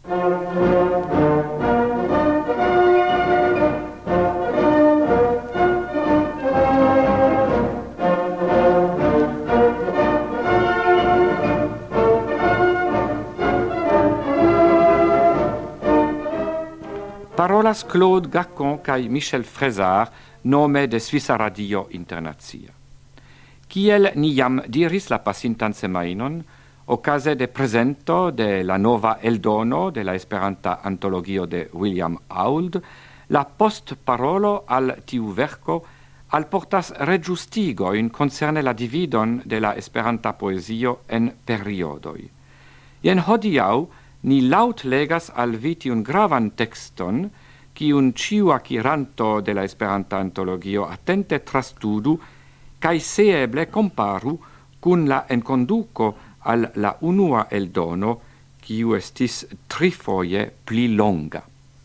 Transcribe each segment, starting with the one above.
Parolas Claude Gacon kai Michel Frézard, nome de Svisa Radio Internacia. Kiel ni jam diris la pasintan semainon, ocase de presento de la nova eldono de la Esperanta antologio de William Auld, la postparolo al tiu verco alportas regiustigoin concerne la dividon de la Esperanta poesio en periodoi. Jen hodiau ni laut legas al vi tiun gravan texton, kiun ciu acquiranto de la Esperanta antologio attente trastudu, kai se eble comparu cun la enconduco al la unua eldono, kiu estis trifoje pli longa.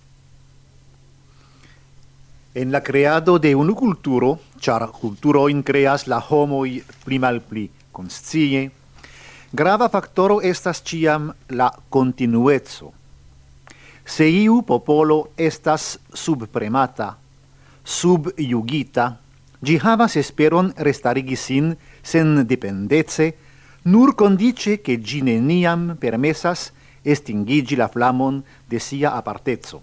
En la creado de unu culturo, char culturoin creas la homoi pli malpli conscie, grava factoro estas ciam la continuezzo. Se iu popolo estas subpremata, subyugita, gi havas esperon restarigi sin sen dependece, nur condice che gi neniam permesas estingigi la flamon de sia apartezzo.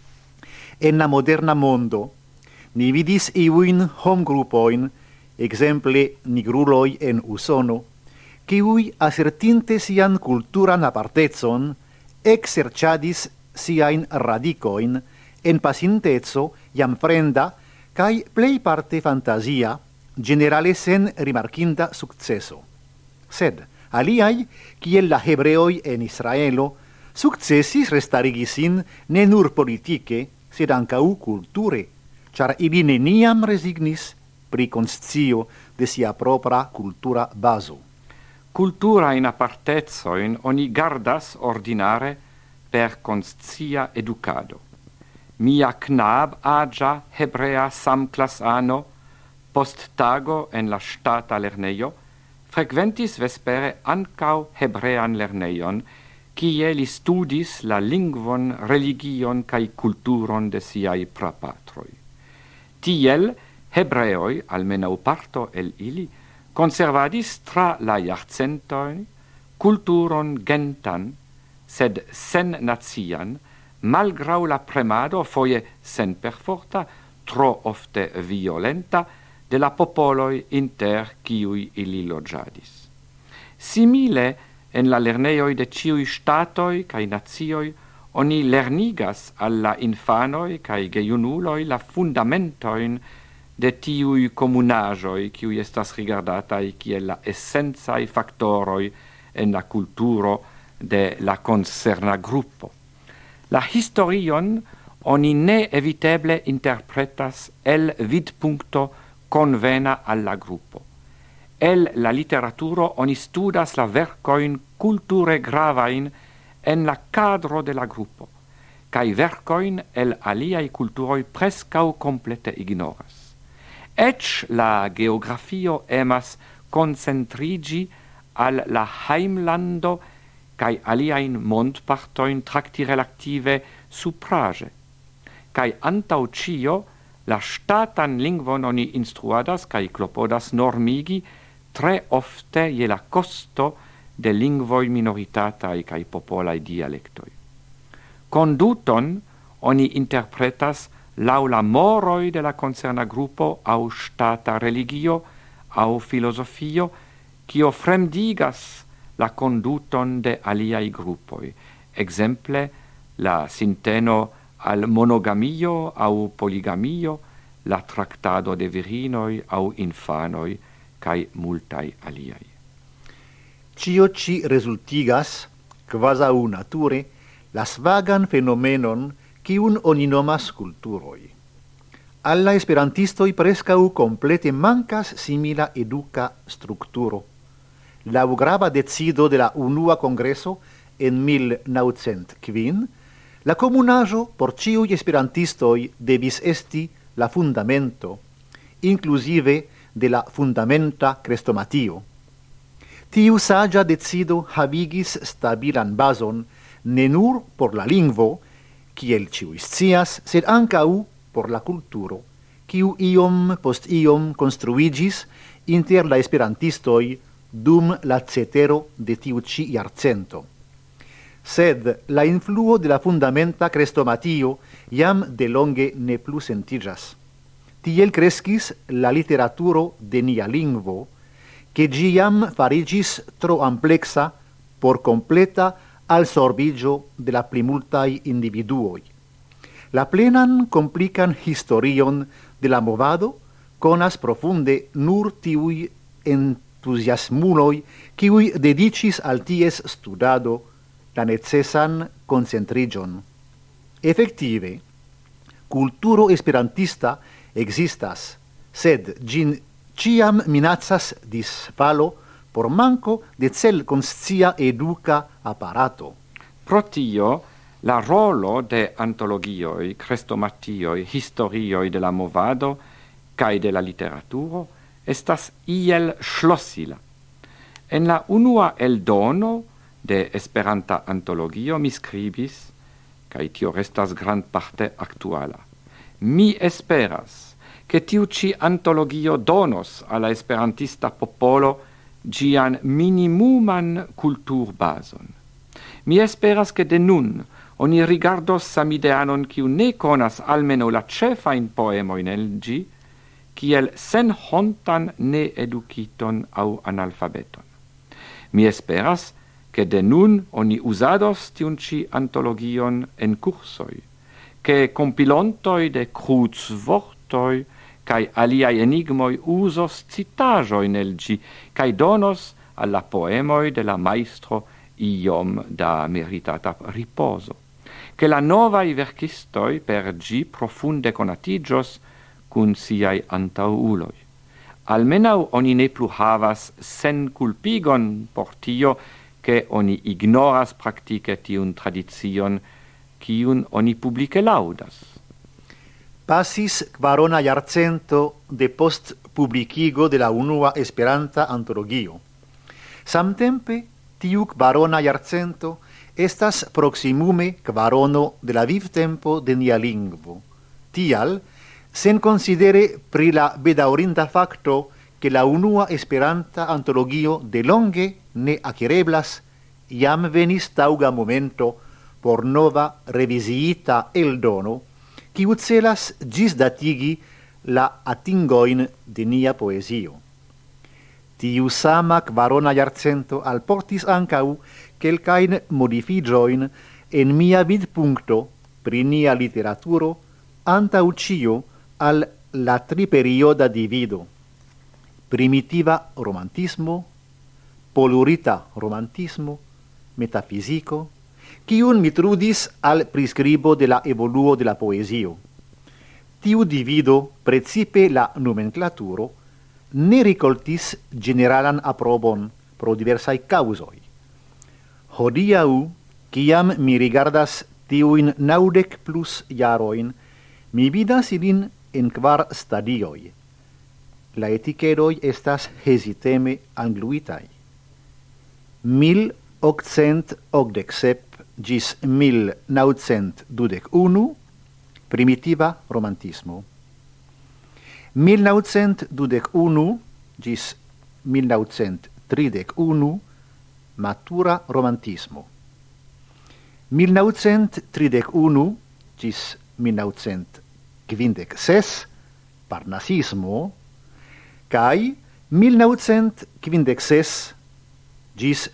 En la moderna mondo, ni vidis iuin homgrupoin, exemple nigruloi en Usono, kiui assertinte sian culturan apartezon, exerciadis siain radicoin en pacintezo iam frenda cae plei parte fantasia, generale sen rimarkinda successo. Sed aliai, kiel la hebreoi en Israelo, successis restarigi sin ne nur politice, sed ancau culture, char ili neniam resignis pri conscio de sia propra cultura baso. Cultura in apartezoin oni gardas ordinare per conscia educado. Mia knab agia hebrea samclasano post tago en la stata lerneio frequentis vespere ancau hebrean lerneion, kie li studis la lingvon, religion cae culturon de siai prapatroi. Tiel hebreoi, almenau parto el ili, conservadis tra la jarcentoi culturon gentan, sed sen nazian, malgrau la premado foje sen perforta, tro ofte violenta, de la popoloi inter kiui ili logiadis. Simile, en la lerneioi de ciui statoi cae nazioi, oni lernigas alla infanoi cae geiunuloi la fundamentoin de tiui comunajoi kiui estas rigardatai kiel la essenzai factoroi en la culturo de la concerna gruppo. La historion oni ne eviteble interpretas el vidpuncto convena alla gruppo. El la literaturo oni studas la vercoin culture gravain en la cadro de la gruppo, cae vercoin el aliai culturoi prescau complete ignoras. Ec la geografio emas concentrigi al la heimlando cae aliain mondpartoin tracti relative suprage. Cae antau cio, la statan lingvon oni instruadas cae clopodas normigi tre ofte je la costo de lingvoi minoritatai cae popolai dialectoi. Conduton oni interpretas lau la moroi de la concerna gruppo au stata religio au filosofio, cio fremdigas la conduton de aliai gruppoi, exemple la sinteno al monogamio au poligamio, la tractado de virinoi au infanoi, cae multai aliai. Cio ci resultigas, quasau nature, las vagan fenomenon quiun oni nomas culturoi. Alla esperantistoi prescau complete mancas simila educa structuro. Lau grava decido de la unua congreso en 1905, la comunajo por ciui esperantistoi debis esti la fundamento, inclusive de la fundamenta crestomatio. Tiu sagia decido havigis stabilan bason ne nur por la lingvo, kiel ciui scias, sed ancau por la culturo, kiu iom post iom construigis inter la esperantistoi dum la cetero de tiu ci iarcento. Sed la influo de la fundamenta crestomatio iam de longe ne plus sentigas. Tiel crescis la literaturo de nia lingvo, che giam farigis tro amplexa por completa al sorbigio de la plimultai individuoi. La plenan complican historion de la movado conas profunde nur tiui entusiasmuloi kiui dedicis al ties studado la necesan concentrigion. Effective, culturo esperantista existas, sed gin ciam minacas disfalo por manco de cel conscia educa apparato. Pro tio, la rolo de antologioi, crestomatioi, historioi de la movado cae de la literaturo estas iel schlossila. En la unua eldono de Esperanta antologio mi scribis, cae tio restas grand parte actuala. Mi esperas che tiu ci antologio donos alla esperantista popolo gian minimuman cultur bason. Mi esperas che de nun oni rigardos samideanon kiu ne conas almeno la cefa in poemo in elgi, kiel sen hontan ne educiton au analfabeton. Mi esperas che de nun oni usados tiun ci antologion en cursoi, che compilontoi de cruzvortoi cae aliai enigmoi usos citagioi nelgi, cae donos alla poemoi de la maestro iom da meritata riposo, che la novai verkistoi per gi profunde conatigios cun siai antauuloi. Almenau oni ne plu havas sen culpigon por tio che oni ignoras practice tiun tradizion ciun oni publice laudas. Passis quarona iarcento de post publicigo de la unua Esperanta antologio. Samtempe, tiu quarona iarcento estas proximume quarono de la vivtempo de nia lingvo. Tial, sen considere pri la bedaŭrinda facto che la unua Esperanta antologio de longe ne acquireblas, iam venis tauga momento por nova revisiita eldono, kiu celas gisdatigi la atingoin de nia poesio. Tiu sama quarona iarcento alportis ancau quelcain modifigioin en mia vidpuncto pri nia literaturo antau cio al la triperioda divido: primitiva romantismo, polurita romantismo, metafisico, quiun mi trudis al prescribo de la evoluo de la poesio. Tiu divido, precipe la nomenclaturo, ne ricoltis generalan aprobon pro diversai causoi. Hodiau, ciam mi rigardas tiuin 90+ jaroin, mi vidas ilin en 4 stadioi. La etiqueroi estas hesiteme angluitai. 1887 gis 1921, primitiva romantismo. 1921 gis 1931, matura romantismo. 1931 gis 1956, parnasismo, cae 1956 gis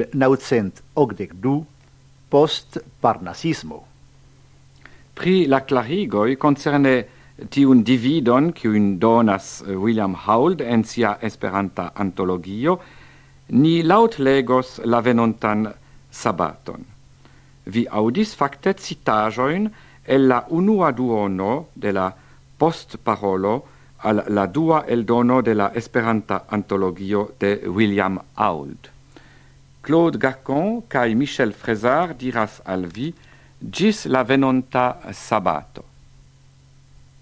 1982, post-parnasismo. Pri la clarigoi concerne tiun dividon quiun donas William Howld en sia Esperanta antologio, ni laut legos la venontan sabaton. Vi audis facte citajoin el la unua duono de la postparolo al la dua eldono de la Esperanta antologio de William Howld. Claude Gacon cae Michel Frézard diras al vi gis la venonta sabato.